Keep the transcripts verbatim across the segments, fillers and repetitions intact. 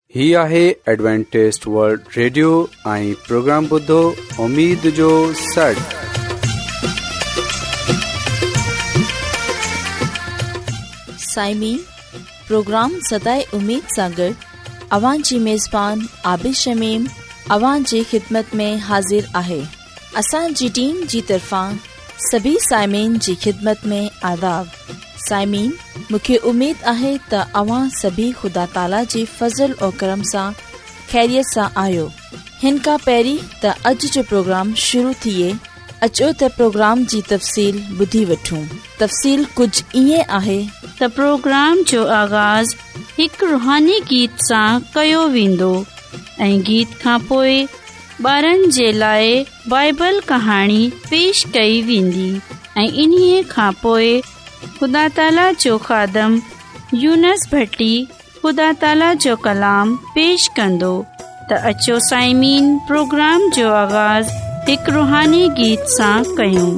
ही आहे Adventist World Radio ऐं प्रोग्राम ॿुधो उम्मीद जो सॾ। साइमीन, प्रोग्राम सदाए उम्मीद सां गॾु अवां जी मेज़बान आबिद शमीम अवां जी ख़िदमत में हाज़िर आहे। असांजी टीम जी तरफ़ां सभी साइमीन जी ख़िदमत में आदाब। साइमीन, मूंखे उम्मीद आहे त अवां सभी ख़ुदा ताला जी फज़ल और करम सां ख़ैरियत सां आहियो। हिन खां पहिरीं त अॼु जो प्रोग्राम शुरू थिए, अचो त प्रोग्राम जी तफ़सील ॿुधी वठूं। तफ़सील कुझु ईअं आहे त प्रोग्राम जो आगाज़ हिकु रुहानी गीत सां कयो वेंदो ऐं गीत खां पोइ ॿारनि जे लाइ बाइबल कहाणी पेश कई वेंदी ऐं इन्हीअ खां पोइ ख़ुदा ताला जो ख़ादम यूनस भट्टी ख़ुदा ताला जो कलाम पेश कंदो। त अचो साइमीन, प्रोग्राम जो आगाज़ हिकु रुहानी गीत सां कयूं।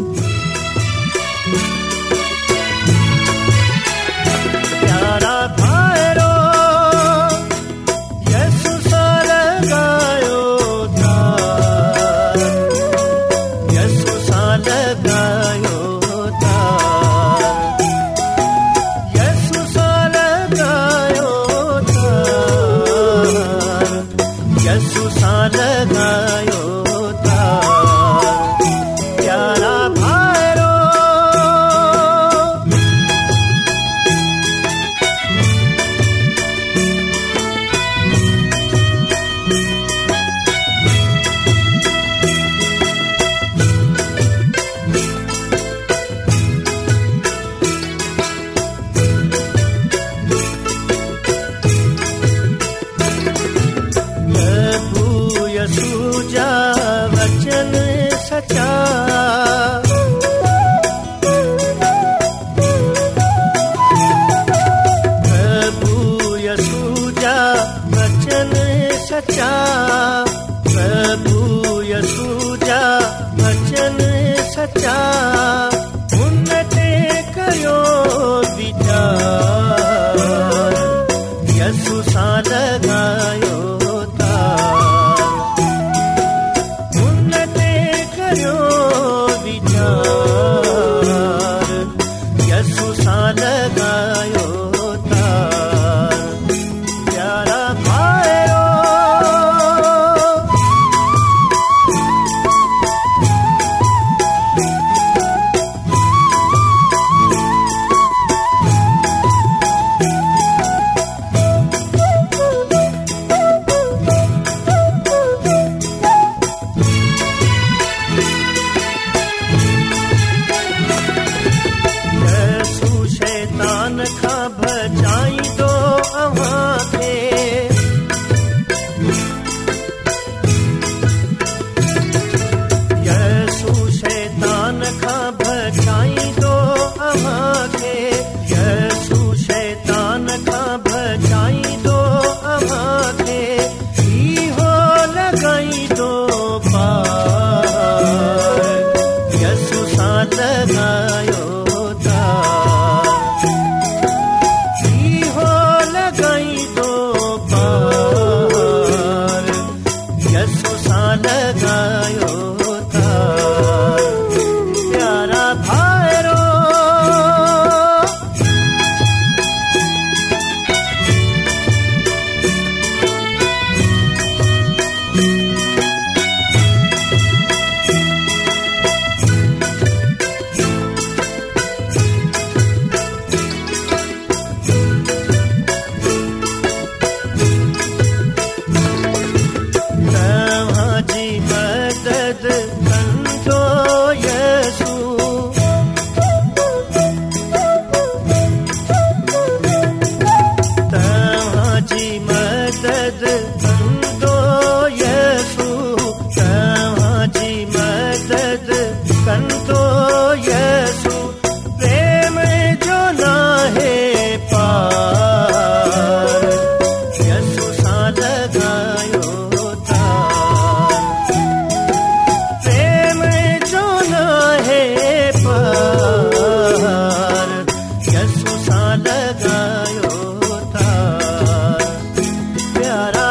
लगायो था प्यारा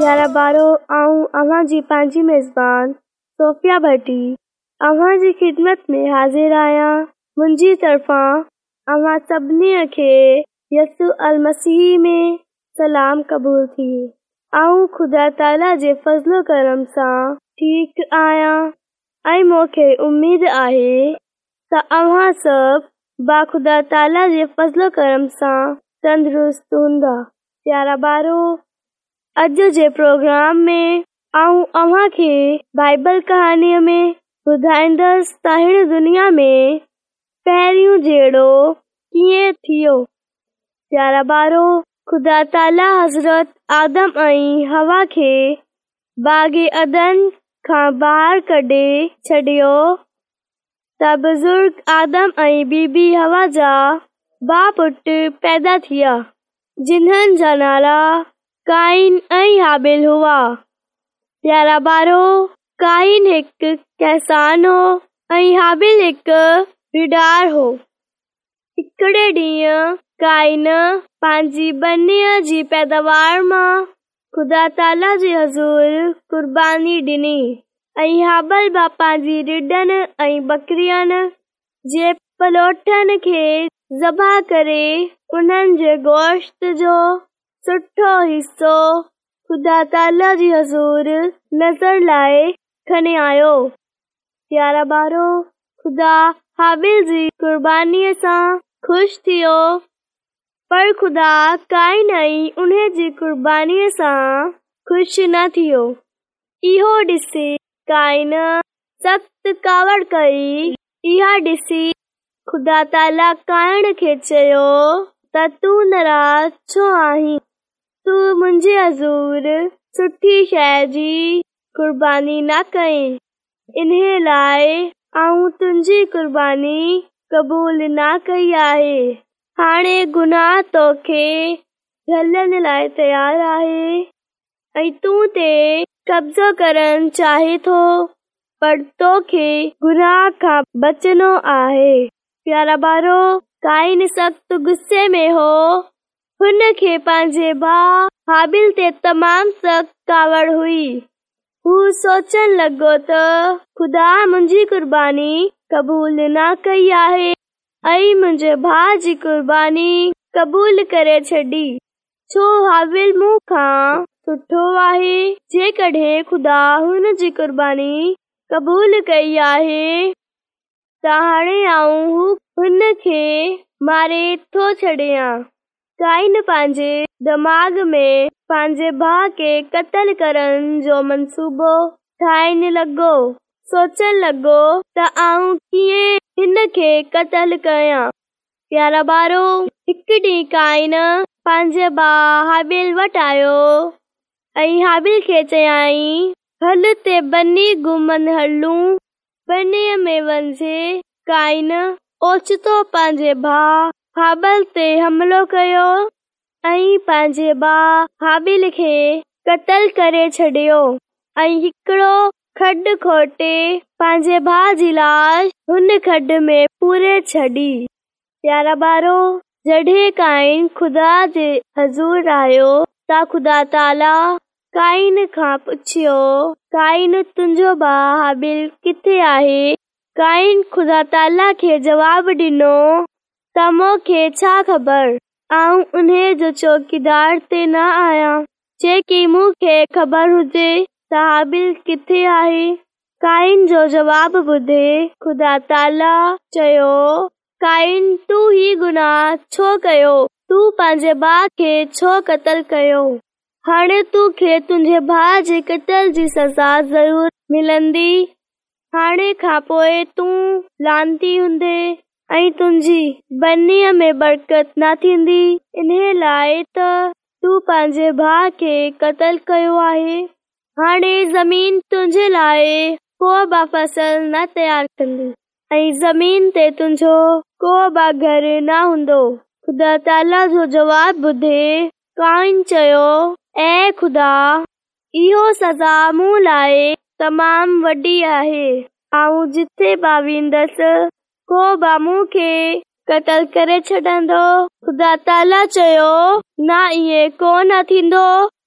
प्यारा ॿारो, आऊं अव्हां जी पंहिंजी मेज़बान सोफिया भट्टी अव्हां जी ख़िदमत में हाज़िर आहियां। मुंहिंजी तरफ़ां अव्हां सभिनी खे यसू अल मसीह में सलाम क़बूल थी। आऊं ख़ुदा ताला जे फज़लो करम सां ठीक आहियां ऐं मूंखे उमेद आहे त अव्हां सभु बा ख़ुदा ताला जे फज़लो करम सां तंदुरुस्त हूंदा। प्यारा ॿारो, अॼु जे प्रोग्राम में आऊं अव्हां खे बाइबल कहाणीअ में ॿुधाईंदसि त हिन दुनिया में पहिरियों जहिड़ो कीअं थियो। प्यारा ॿारो, ख़ुदा ताला हज़रत आदम ऐं हवा खे बाग़े अदन खां ॿाहिरि कढे छॾियो त बुज़ुर्ग आदम ऐं बीबी हवा जा ॿ पुट पैदा थिया, जिन्हनि जा नाला काइन ऐं हाबिल हुआ। प्यारा ॿारो, काइन हिकु किसान हो ऐं हाबिल हिकु रिडार हो। हिकिड़े ॾींहुं काइन पंहिंजी बनीअ जी पैदावार मां ख़ुदा ताला जे हज़ूर क़ुर्बानी ॾिनी ऐं हाबिल बि पंहिंजी रिढनि ऐं बकरियुनि जे पलोठनि खे ज़बह करे उन्हनि जे गोश्त जो सुठो हिसो ख़ुदा ताला जी हज़ूर नज़र लाइ खणी आयो। प्यारा ॿारो, ख़ुदा हाबिल जी क़ुर्बानीअ सां ख़ुशि थियो, पर ख़ुदा काइन ऐं उन जी क़ुर्बानीअ सां ख़ुशि न थियो। इहो ॾिसी काइन सख़्त कावड़ कई। इहा ॾिसी ख़ुदा ताला काइन खे चयो त तूं नाराज़ छो आहीं? तूं मुंहिंजे हज़ूर सुठी शइ जी क़ुर्बानी न कई, इन्हे लाइ आऊं तुंहिंजी क़ुर्बानी क़बूल न कई आहे। हाणे गुनाह तोखे झलण लाइ तयार आहे ऐं तूं ते कब्ज़ो करणु चाहे थो, पर तोखे गुनाह खां बचणो आहे। प्यारा ॿारो, काइन सख़्त गुस्से में हो। हुन खे पंहिंजे भाउ हाबिल ते तमामु सख़्त कावड़ हुई। हू सोचण लॻो त ख़ुदा मुंहिंजी क़ुर्बानी क़बूल न कई आहे ऐं मुंहिंजे भाउ जी क़ुर्बानी क़बूल करे छॾी। छो हाबिल मूं खां सुठो आहे? जेकॾहिं ख़ुदा हुन जी क़ुर्बानी क़बूल कई आहे त हाणे आऊं हुन खे मारे थो छॾियां। काइन पंहिंजे दिमाग़ में पंहिंजे भाउ खे क़त्ल करण जो मंसूबो ठाहिण लॻो। सोचण लॻो त आऊं कीअं हिन खे क़त्ल कयां। प्यारा ॿारो, हिकु ॾींहुं काइन पंहिंजे भाउ हाबिल वटि आयो ऐं हाबिल खे चयाईं, हल ते बनी घुमण हलूं। बनीअ में वञे काइन ओचितो पंहिंजे भाउ हाबिल ते हमलो कयो ऐं पंहिंजे भाउ हाबिल खे क़त्ल करे छॾियो ऐं हिकिड़ो खॾु खोटे पंहिंजे भाउ जी लाश हुन खॾ में पूरे छॾी। प्यारा ॿारो, जॾहिं काइन ख़ुदा जे हज़ूर आयो त ख़ुदा ताला काइन खां पुछियो, काइन तुंहिंजो भाउ हाबिल किथे आहे? काइन ख़ुदा ताला खे जवाब ॾिनो त मूंखे छा ख़बर, आऊं उन्हे जो चौकीदार ते न आहियां। जेकी मूंखे ख़बर हुजे त हाबिल किथे आहे। काइन जो जवाब ॿुधे ख़ुदा ताला चयो, काइन तूं ही गुनाह छो कयो? तूं पंहिंजे भाउ खे छो क़त्ल कयो? हाणे तोखे तुंहिंजे भाउ जे क़त्ल जी सज़ा ज़रूर मिलंदी। हाणे खां पोइ तूं लानती हूंदे ऐं तुंहिंजी बनीअ में बरकत न थींदी। इन्हे लाइ त तूं पंहिंजे भाउ खे क़त्ल कयो आहे। हाणे ज़मीन तुंहिंजे लाइ को बि फसल न तयार कंदी ऐं ज़मीन ते तुंहिंजो को बि घर न हूंदो। ख़ुदा ताला जो जवाब ॿुधे काइन चयो, ऐ ख़ुदा, इहो सज़ा मूं लाइ तमामु वॾी आहे। आऊं जिथे बि वेंदसि को बि मूंखे क़त्ल करे छॾंदो। ख़ुदा ताला चयो, न इएं कोन थींदो।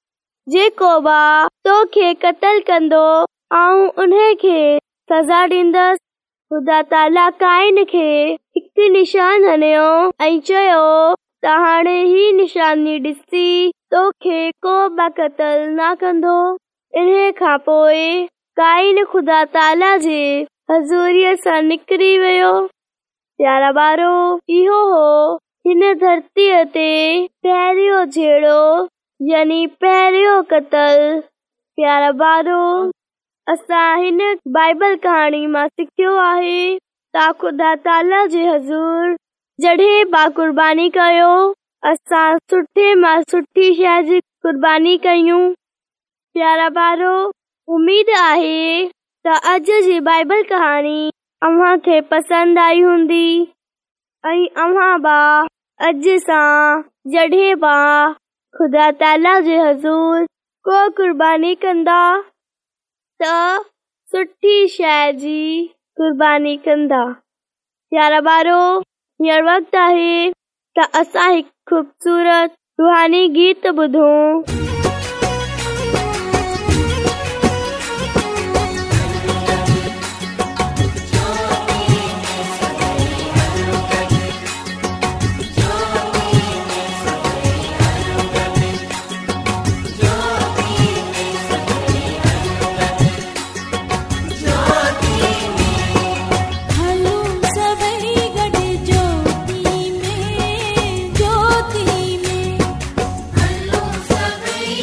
जेको बा तोखे क़तल कंदो आऊं उन्हे खे सज़ा ॾींदसि। ख़ुदा ताला काइन खे हिकु निशान हणियो ऐं चयो त हाणे ही निशानी ॾिसी तोखे को बि क़तल न कंदो। इन्हे खां पोइ काइन ख़ुदा ताला जे हज़ूरीअ सां निकिरी वियो। प्यारा ॿारो, इहो हो हिन धरतीअ ते पहिरियों जहिड़ो यानी पहिरियों क़तल। प्यारा ॿारो, असां हिन बाइबल कहाणी मां सिखियो आहे त ख़ुदा ताला जे हज़ूर जॾहिं बा क़ुर्बानी कयो असां सुठे मां सुठी शइ जी क़ुर्बानी कयूं। प्यारा ॿारो, उमेद आहे त अॼु जी बाइबल कहाणी अव्हां खे पसंदि आई हूंदी ऐं अव्हां बा अॼु सां जॾहिं बा ख़ुदा ताला जे हज़ूर को क़ुर्बानी कंदा त सुठी शइ जी क़ुर्बानी कंदा। प्यारा ॿारो, हींअर वक़्तु आहे त असां हिकु ख़ूबसूरत रूहानी गीत ॿुधूं। ज्योति में हलो सभई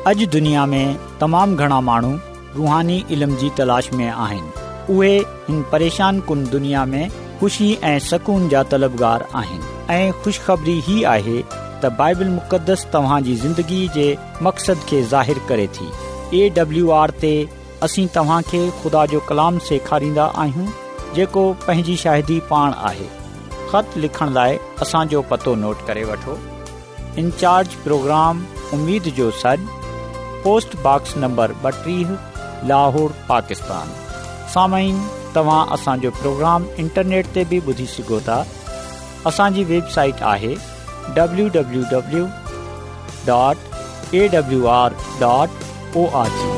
अॼु दुनिया में तमामु घणा माण्हू रूहानी इल्म जी तलाश में आहिनि। उहे हिन परेशान कुन दुनिया में ख़ुशी ऐं सकून जा तलबगार आहिनि ऐं ख़ुशख़बरी ही आहे त बाइबल मुक़दस तव्हां जी ज़िंदगी जे मक़सद खे ज़ाहिर करे थी। ए डब्ल्यू आर ते असीं तव्हां खे ख़ुदा जो कलाम सेखारींदा आहियूं जेको पंहिंजी शाहिदी पाण आहे। ख़त लिखण लाइ असांजो पतो नोट करे वठो। इंचार्ज प्रोग्राम उम्मीद जो सॾ, पोस्ट बॉक्स नंबर ॿटीह, लाहौर, पाकिस्तान। सामाईन, तव्हां असांजो प्रोग्राम इंटरनेट ते बि ॿुधी सघो था। असांजी वेबसाइट आहे W W W dot A W R dot O R G.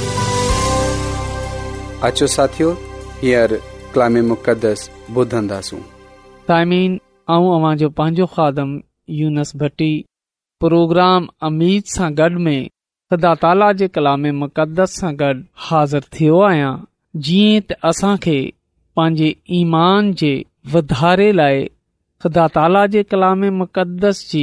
अचो साथियो, हींअर कलाम मुक़दस ॿुधंदासूं। साइमीन, आऊं अवां जो पंहिंजो ख़ादम यूनस भट्टी प्रोग्राम अमीद सां गॾु में ख़ुदा ताला जे कलाम मुक़दस सां गॾु हाज़िर थियो आहियां। जीअं त असांखे पंहिंजे ईमान जे वधारे लाइ ख़ुदा ताला जे कलाम मुक़दस जी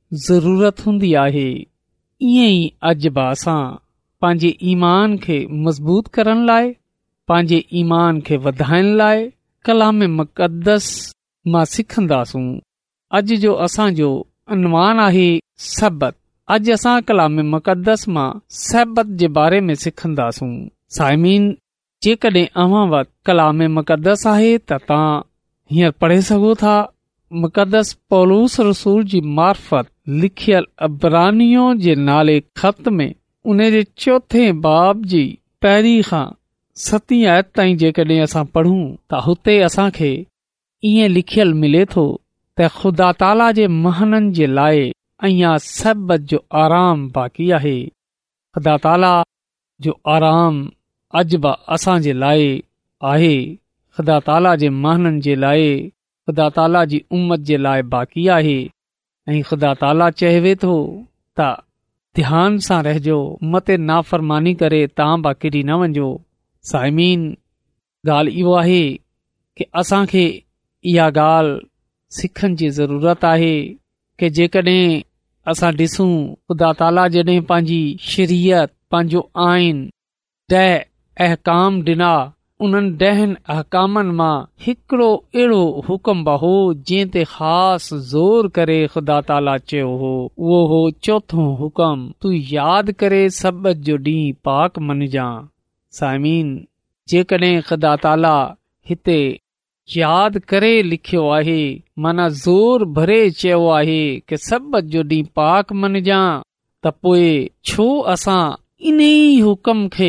ज़रूरत हूंदी आहे, ईअं ई अॼु बि असां पंहिंजे ईमान खे मज़बूत करण लाइ, पंहिंजे ईमान खे वधाइण लाइ कलाम मुक़दस मां सिखंदासूं। अॼु जो असांजो अनवान आहे सबत। अॼु असां कलाम मुक़दस मां सबत जे बारे में सिखंदासूं। साइमीन, जेकॾहिं अव्हां वटि कलाम मुक़दस आहे त तव्हां हींअर पढ़े सघो था। मुक़दस पौलूस रसूल जी मार्फत लिखियल अबरानियो जे नाले ख़त में उन जे चोथे बाब जी पहिरीं खां सतीं आयत ताईं जेकॾहिं असां पढ़ूं त हुते असांखे ईअं लिखियल मिले थो त ख़ुदा ताला जे महननि जे लाइ अञा सबत जो आराम बाक़ी आहे। ख़ुदा ताला जो आराम अॼु बि असां जे लाइ आहे। ख़ुदा ताला जे महननि जे लाइ, ख़ुदा ताला जी उम्मत जे लाइ बाक़ी आहे। ऐं ख़ुदा ताला चवे थो त ध्यान सां रहिजो, मते नाफ़रमानी करे तव्हां बि किरी न वञो। साइमीन, ॻाल्हि इहो आहे कि असांखे इहा ॻाल्हि सिखण जी ज़रूरत आहे कि जेकॾहिं असां ॾिसूं ख़ुदा ताला जॾहिं पंहिंजी शरीयत, पंहिंजो आइन, ॾह अहकाम ॾिना, उन्हनि ॾहनि अहकामनि मां हिकिड़ो अहिड़ो हुकुम बि हो जंहिं ते ख़ासि ज़ोर करे ख़ुदा ताला चयो हो। उहो हो चोथों हुकुम, तूं यादि करे सबत जो ॾींहुं पाक मञजांइ। साइमीन, जेकॾहिं ख़ुदा ताला हिते यादि करे लिखियो आहे, माना ज़ोर भरे चयो आहे कि सबत जो ॾींहुं पाक मञजांइ, त पोइ छो असां इन ई हुकुम खे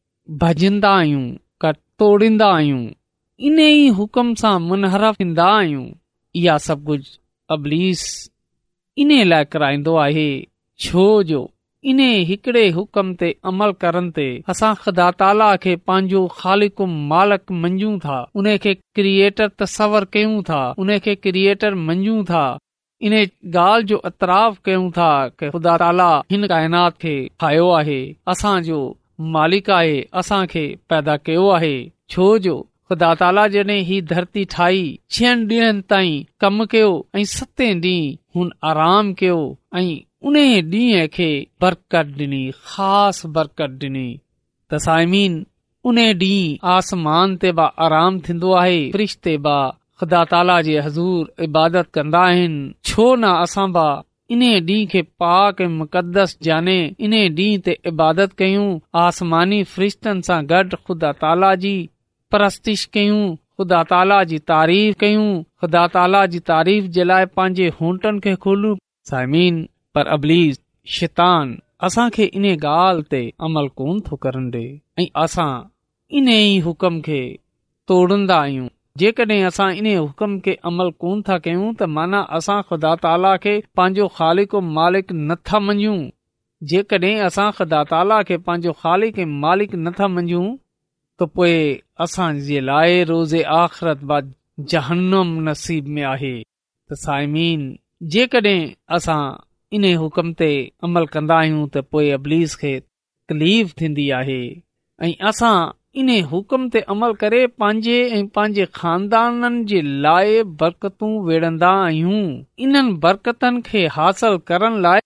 भॼंदा आहियूं, का तोड़ींदा आहियूं, इन ई हुकुम सां मुनहरफ थींदा आहियूं। इहा सभु कुझु अबलीस इन लाइ कराईंदो आहे छो जो इन हिकिड़े हुकुम ते अमल करण ते असां ख़ुदा ताला खे पंहिंजो ख़ालिक मालिक मंझूं था, उन खे क्रिएटर तसवर कयूं था, उन खे क्रिएटर मंझूं था। इन ॻाल्हि जो एतराफ़ कयूं था कि ख़ुदा ताला हिन काइनात खे ठाहियो आहे, असांजो मालिक आहे, असांखे पैदा कयो आहे। छो जो ख़ुदा ताला जॾहिं ही धरती ठाही, छहनि ॾींहंनि ताईं कमु कयो ऐं सतें ॾींहुं हुन आराम कयो ऐं उन ॾींहं खे बरकत ॾिनी, ख़ासि बरकत ॾिनी। त साइमीन, उन ॾींहुं आसमान ते बि आराम थींदो आहे, फ़रिश्ते बि ख़ुदा ताला जे हज़ूर इबादत कंदा आहिनि। छो न असां बि इन ॾींहं खे पाक ऐं मुक़दस जाने इन ॾींहं ते इबादत कयूं, आसमानी फ़रिश्तनि सां गॾु ख़ुदा ताला जी परस्तिश कयूं, ख़ुदा ताला जी तारीफ़ कयूं, ख़ुदा ताला जी तारीफ़ जे लाइ पंहिंजे होंठनि खे खोलूं। साइमीन, पर अबलीस शैतान असांखे इन ॻाल्हि ते अमल कोन थो करण ॾे ऐं असां इन ई हुकुम खे तोड़ंदा आहियूं। जेकॾहिं असां इन हुकुम खे अमल कोन था कयूं त माना असां ख़ुदा ताला खे पंहिंजो ख़ालिक मालिक नथा मञूं। जेकॾहिं असां ख़ुदा ताला खे पंहिंजो ख़ालिक मालिक नथा मञूं त पोइ असांजे लाइ रोज़े आख़िरत बाद जहन्नम नसीब में आहे। त साइमीन, जेकॾहिं असां इन हुकुम ते अमल कंदा आहियूं त पोइ अबलीस खे तकलीफ़ थींदी आहे ऐं असां इन हुकुम ते अमल करे पंहिंजे ऐं पंहिंजे ख़ानदाननि जे लाइ बरकतूं वेड़ंदा आहियूं। इन्हनि बरकतनि खे हासिल करण लाइ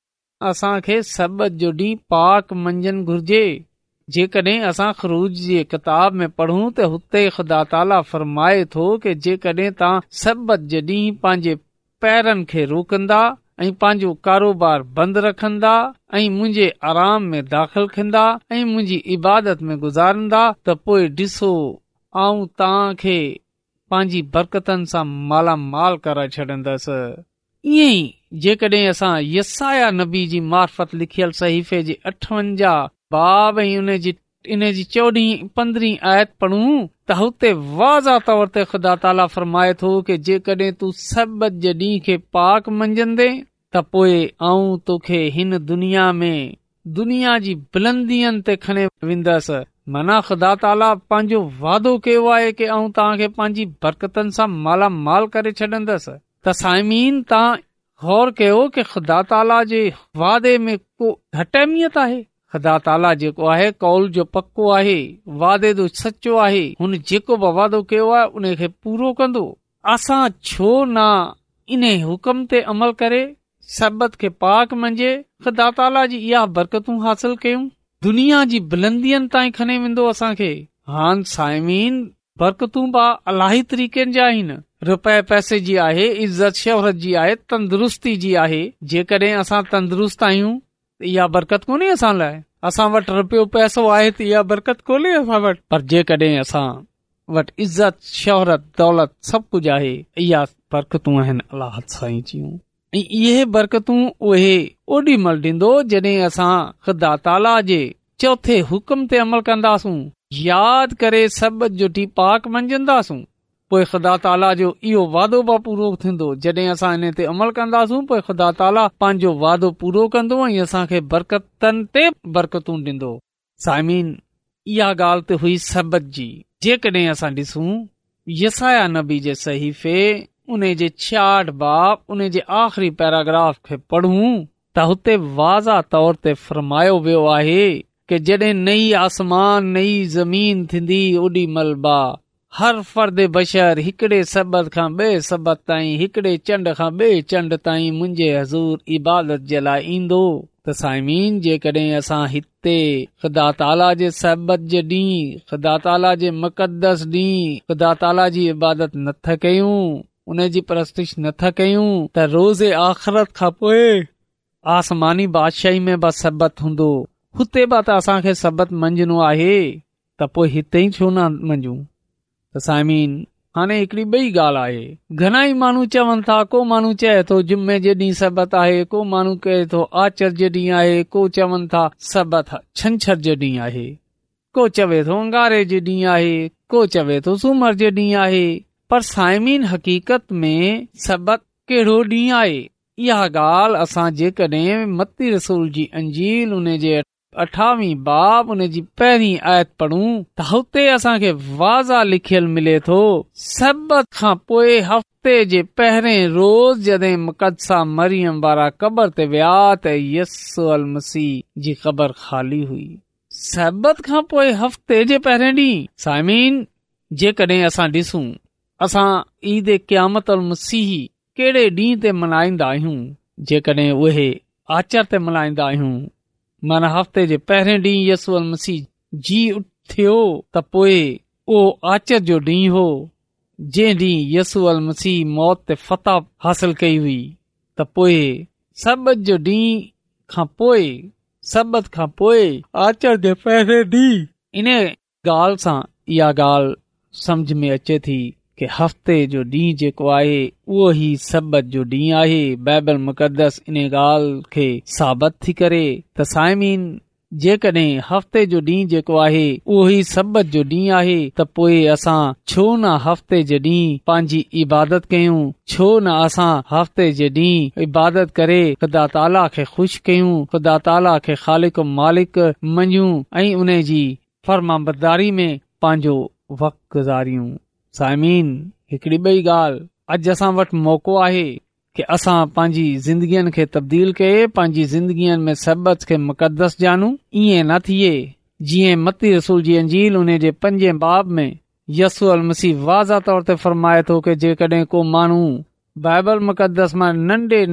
असांखे सबत जो ॾींहुं पाक मंझंदि घुर्जे। जेकॾहिं असां ख़ुरूज जी किताब में पढ़ूं त हुते ख़ुदा ताला फरमाए थो कि जेकॾहिं तव्हां सबत जे ॾींहुं पंहिंजे पैरनि खे रोकंदा ऐं पंहिंजो कारोबार बंदि रखंदा ऐं मुंहिंजे आराम में दाख़िल थींदा ऐं मुंहिंजी इबादत में गुज़ारंदा त पोइ ॾिसो आऊं तव्हांखे पंहिंजी बरकतनि सां मालामाल करे छॾंदसि। ईअं ई जेकॾहिं असां यसाया नबी जी मार्फत लिखियल सहीफ़े जे अठवंजाह बाब ऐं उन जी इन जी चोॾहीं पंद्रहीं आयत पढ़ूं त हुते वाज़ा तौर ते ख़ुदा ताला फरमाए थो कि जेकॾहिं तूं सबत जे ॾींहं खे पाक मंझंदे त पोइ आऊं तोखे हिन दुनिया में दुनिया जी बुलंदियुनि ते खणे वेंदसि। माना ख़ुदा ताला पंहिंजो वादो कयो आहे कि आऊं तव्हांखे पंहिंजी बरकतनि सां मालामाल करे छॾंदसि। त साइमीन, तव्हां गौर कयो कि ख़ुदा ताला जे वादे में को घटमियत आहे। ख़ुदा ताला जेको आहे कौल जो पक्को आहे, वादे जो सचो आहे। हुन जेको बि वादो कयो आहे उन खे पूरो कंदो। असां छो न इन हुकम ते अमल करे सबत खे पाक मंझे ख़ुदा ताला जी इहा बरकतूं हासिल कयूं। दुनिया जी बुलंदियुनि ताईं खणे वेंदो असांखे। हान साइमीन, बरकतूं बा अलाही तरीक़नि जा आहिनि। रुपए पैसे जी आहे, इज़त शोहरत जी आहे, तंदुरुस्ती जी आहे। जेकॾहिं असां तंदुरुस्त आहियूं इहा बरकत कोन्हे असां लाइ। असां वटि रुपयो पैसो आहे त इहा बरकत कोन्हे असां वटि। पर जेकॾहिं असां वटि इज़त शोहरत दौलत सभु कुझु आहे, इहा बरकतूं आहिनि अलाह साईं जूं। ऐं इहे बरकतूं उहे ओॾी महिल ॾींदो जॾहिं असां ख़ुदा ताला जे चौथे हुकम ते अमल कंदासूं, यादि करे सबत जो ॾींहुं पाक मंझंदासूं। पोइ ख़ुदा ताला जो इहो वादो बि पूरो थींदो। जॾहिं असां इन ते अमल कंदासूं पोइ ख़ुदा ताला पंहिंजो वादो पूरो कंदो ऐं असांखे बरकतनि ते बरकतूं ॾींदो। साइमीन, इहा ॻाल्हि त हुई सबत जी। जेकॾहिं असां ॾिसूं यसाया नबी जे सहीफ़े उन जे छियाहठि बाब उन जे आख़िरी पैराग्राफ खे पढ़ूं त हुते वाज़ा तौर ते फरमायो वियो आहे कि जॾहिं नई आसमान नई ज़मीन थींदी ओॾी महिल बा हर फर्द बशर हिकड़े सबत खां ॿिए सबत ताईं, हिकड़े चंड खां ॿिए चंड ताईं मुंहिंजे हज़ूर इबादत जे लाइ ईंदो। त साइमीन, जेकॾहिं असां हिते ख़ुदा ताला जे सबत जे ॾींहुं, ख़ुदा ताला जे मुक़दस ॾींहुं ख़ुदा ताला जी इबादत नथा कयूं, उन जी परस्तिश नथा कयूं, त रोज़े आख़िरत खां पोइ आसमानी बादशाही में बि सबत हूंदो। हुते बि त असांखे सबत मंझनो आहे, त पोइ हिते ई छो न मंझूं। त साइमीन, हाणे हिकड़ी ॿई ॻाल्हि आहे। घणाई माण्हू चवनि था, को माण्हू चए थो जुमे जे ॾींहुं सबत आहे, को माण्हू कहे थो आचर जे ॾींहुं आहे, को चवनि था सबत छंछर जे ॾींहुं आहे, को चवे थो अंगारे जे ॾींहुं आहे, को चवे थो सूमर जे ॾींहुं आहे। पर साइमीन, हक़ीक़त में सबत कहिड़ो ॾींहुं आहे? इहा ॻाल्हि असां जेकॾहिं मत्ती रसूल जी अंजील उन जे अठावीह बाब उन जी पहिरीं आयत पढ़ूं त हुते असांखे वाज़ा लिखियल मिले थो, सबत खां पोइ हफ़्ते जे पहिरें रोज़ जॾहिं मुक़द्दसा मरियम वारा क़बर ते विया त यसू अल मसीह जी क़बर ख़ाली हुई। सबत खां पोइ हफ़्ते जे पहिरें ॾींहुं। साइमीन, जेकॾहिं असां ॾिसूं असां ईद क़यामत अल मसीह कहिड़े ॾींहं ते मल्हाईंदा आहियूं? जेकॾहिं उहे आचर ते मल्हाईंदा आहियूं, माना हफ़्ते जे पहिरें ॾींहुं यसू अल मसीह जी उथियो त पोइ उहो आचर जो ॾींहुं हो, जंहिं ॾींहुं यसू अल मसीह मौत ते फतह हासिल कई हुई। त पोइ सबत जो ॾींहुं खां पोइ सबत खां पोइ आचर जे पहिरें ॾींहुं। इन ॻाल्हि सां इहा ॻाल्हि समझ में अचे थी कि हफ़्ते जो ॾींहुं जेको आहे उहो ई सबत जो ॾींहुं आहे। बाइबल मुक़दस इन ॻाल्हि खे साबित थी करे त साइमीन, जेकॾहिं हफ़्ते जो ॾींहुं जेको आहे उहो ई सबत जो ॾींहुं आहे त पोइ असां छो न हफ़्ते जे ॾींहुं पंहिंजी इबादत कयूं? छो न असां हफ़्ते जे ॾींहुं इबादत करे ख़ुदा ताला खे ख़ुशि कयूं, ख़ुदा ताला खे ख़ालिक मालिक मञूं ऐं उन जी फरमाबरदारी में पंहिंजो वक़्तु गुज़ारियूं। साइमीन, हिकड़ी ॿई ॻाल्हि, अॼु असां वटि मौक़ो आहे कि असां पंहिंजी ज़िंदगीअ खे तब्दील कये, पंहिंजी ज़िंदगीअ में सबत खे मुक़दस जानू। ईअं न थिए जीअं मत्ती रसूल जी अंजील उन जे पंजे बाब में यसू अल मसीह वाज़ा तौर ते फरमाए थो कि जेकॾहिं को माण्हू बाइबल मुक़दस मां नंढे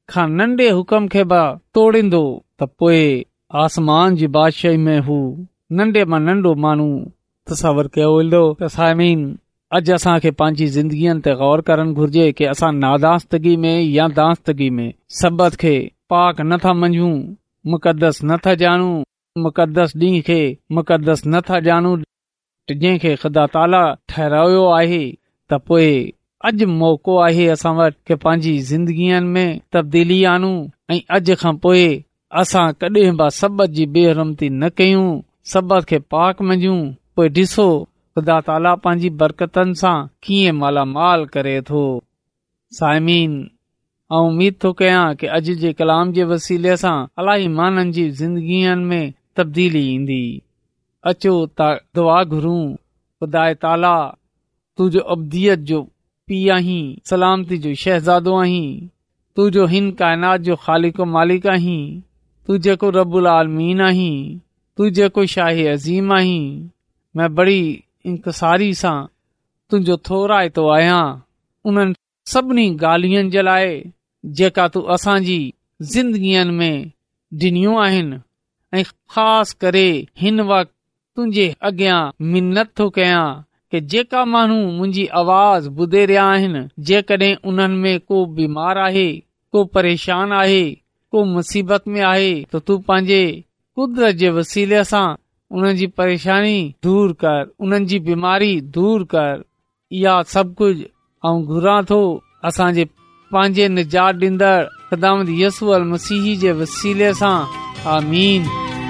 खां नंढे हुकम खे बि तोड़ींदो त पोइ आसमान जी बादशाही में हू नंढे मां नंढो माण्हू तसवर कयो वेंदो। त साइमीन, अॼु असांखे पंहिंजी ज़िंदगीअ ते गौर करणु घुर्जे कि असां नादास्तगी में या दास्तगी में सबत खे पाक नथा मंझूं, मुक़दस नथा ॼाणूं, मुक़दस ॾींहं खे मुक़दस नथा ॼाणूं जंहिंखे ख़ुदा ताला ठहिरायो आहे। त पोइ अॼु मौक़ो आहे असां वटि कि पंहिंजी ज़िंदगीअ में तब्दीली आणूं ऐं अॼु खां पोइ असां कॾहिं बि सबत जी बेरहमती न कयूं, सबत खे पाक मंझूं। पोइ ॾिसो ख़ुदा ताला पंहिंजी बरकतनि सां कीअं मालामाल करे थो। साइमीन, ऐं उमीद थो कयां कि अॼु जे कलाम जे वसीले सां अलाही माण्हुनि जी ज़िंदगीअ में तब्दीली ईंदी। अचो त दुआ घुरूं। ख़ुदा ताला, तू जो अब्दियत जो पीउ आहीं, सलामती जो शहज़ादो आहीं, तू जो हिन काइनात जो ख़ालिक मालिक आहीं, तू जेको रब्बुल आलमीन आहीं, तू जेको शाही अज़ीम आहीं। मैं बड़ी इंकसारी सां तुंहिंजो थोराए थो आहियां उन्हनि सभिनी ॻाल्हियुनि जे लाइ जेका तू असांजी ज़िंदगीअ में ॾिनियूं आहिनि, ऐं ख़ासि करे हिन वक़्तु तुंहिंजे अॻियां मिन्नत थो कयां कि जेका माण्हू मुंहिंजी आवाज़ ॿुधे रहिया आहिनि, जेकॾहिं उन्हनि में को बीमार आहे, को परेशान आहे, को मुसीबत में आहे, त तू पंहिंजे कुदरत जे वसीले सां उन्हनि जी परेशानी दूर कर, उन्हनि जी बीमारी दूर कर। इहा सभु कुझु ऐं घुरां थो असांजे पंहिंजे निजात ॾींदड़ ख़ुदावंद यसू अल मसीह जे वसीले सां, आमीन।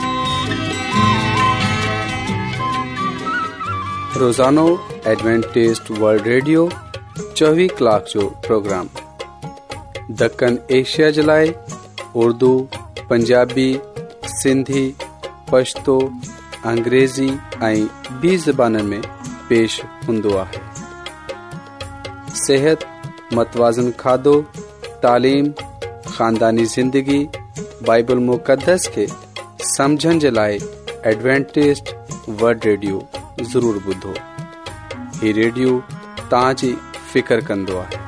रोज़ानो एडवेंटिस्ट वर्ल्ड रेडियो चौबीस कलाक जो प्रोग्राम दक्कन एशिया जे लाइ उर्दू, पंजाबी, सिंधी, पश्तो, अंग्रेज़ी ऐं ॿी ज़बाननि में पेश हूंदो आहे। सेहत, मतवाज़न खाधो, तालीम, ख़ानदानी ज़िंदगी, बाइबल मुक़दस खे समझण जे लाइ एडवेंटिस्ट वर्ल्ड रेडियो ज़रूर ॿुधो। ही रेडियो तव्हांजी फिकर कंदो आहे।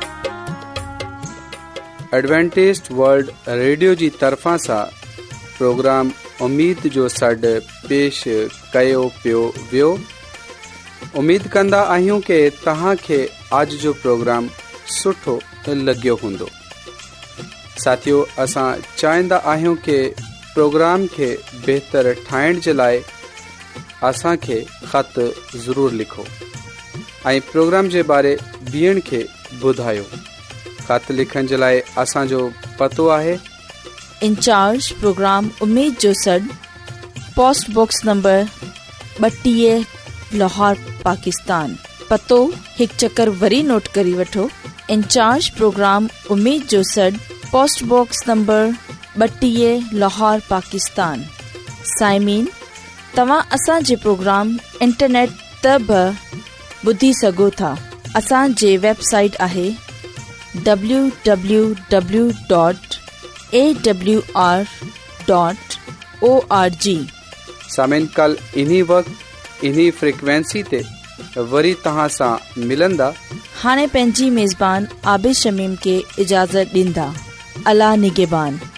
एडवेंटिस्ट वर्ल्ड रेडियो जी तरफ़ां सां प्रोग्राम उम्मीद जो सॾु पेश कयो पियो वियो। उमीद कंदा आहियूं कि तव्हांखे अॼु जो प्रोग्राम सुठो लॻियो हूंदो। साथियो, असां चाहींदा आहियूं कि प्रोग्राम खे बहितर ठाहिण जे लाइ असांखे ख़त ज़रूर लिखो ऐं प्रोग्राम जे बारे ॿियनि खे ॿुधायो। ख़त लिखण जे लाइ असांजो पतो आहे इंचार्ज प्रोग्राम उम्मीद जो सॾु, पोस्ट बॉक्स नंबर ॿटीह, लाहौर, पाकिस्तान। पतो हिकु चकर वरी नोट करी वठो। इंचार्ज प्रोग्राम उम्मीद जो सॾु, पोस्ट बॉक्स नंबर ॿटीह, लाहौर, पाकिस्तान। साइमीन, तव्हां असांजे प्रोग्राम इंटरनेट त बि ॿुधी सघो था। असांजे वेबसाइट आहे W W W dot A W R dot O R G. सामिन, कल इन्ही वक्त इन्ही फ्रीक्वेंसी ते वरी तव्हां सां मिलंदा। हाणे पंहिंजी मेज़बान आबिद शमीम खे इजाज़त ॾींदा। अल्लाह निगहबान।